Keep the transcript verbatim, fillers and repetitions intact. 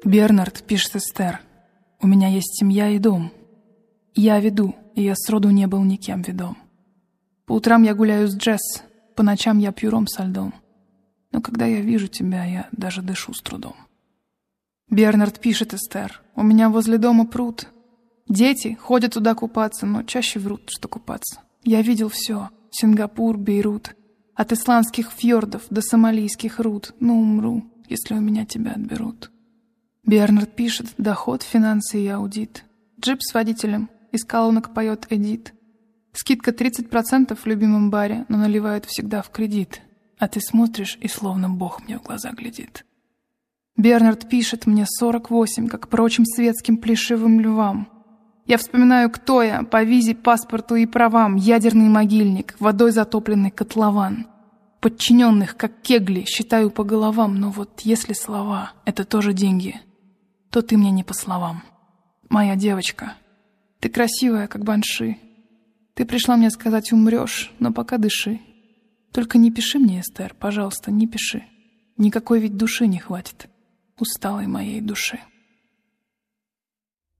Бернард пишет Эстер: «У меня есть семья и дом. Я веду, и я сроду не был никем ведом. По утрам я гуляю с Джесс, по ночам я пью ром со льдом. Но когда я вижу тебя, я даже дышу с трудом». Бернард пишет Эстер: «У меня возле дома пруд. Дети ходят туда купаться, но чаще врут, что купаться. Я видел все — Сингапур, Бейрут, от исландских фьордов до сомалийских руд. Но умру, если у меня тебя отберут». Бернард пишет: «Доход, финансы и аудит. Джип с водителем, из колонок поет Эдит. Скидка тридцать процентов в любимом баре, но наливают всегда в кредит. А ты смотришь, и словно Бог мне в глаза глядит». Бернард пишет: «Мне сорок восемь, как прочим светским плешивым львам. Я вспоминаю, кто я, по визе, паспорту и правам, ядерный могильник, водой затопленный котлован. Подчиненных, как кегли, считаю по головам, но вот если слова — это тоже деньги, то ты мне не по словам. Моя девочка, ты красивая, как банши. Ты пришла мне сказать: умрешь, но пока дыши. Только не пиши мне, Эстер, пожалуйста, не пиши. Никакой ведь души не хватит, усталой моей души».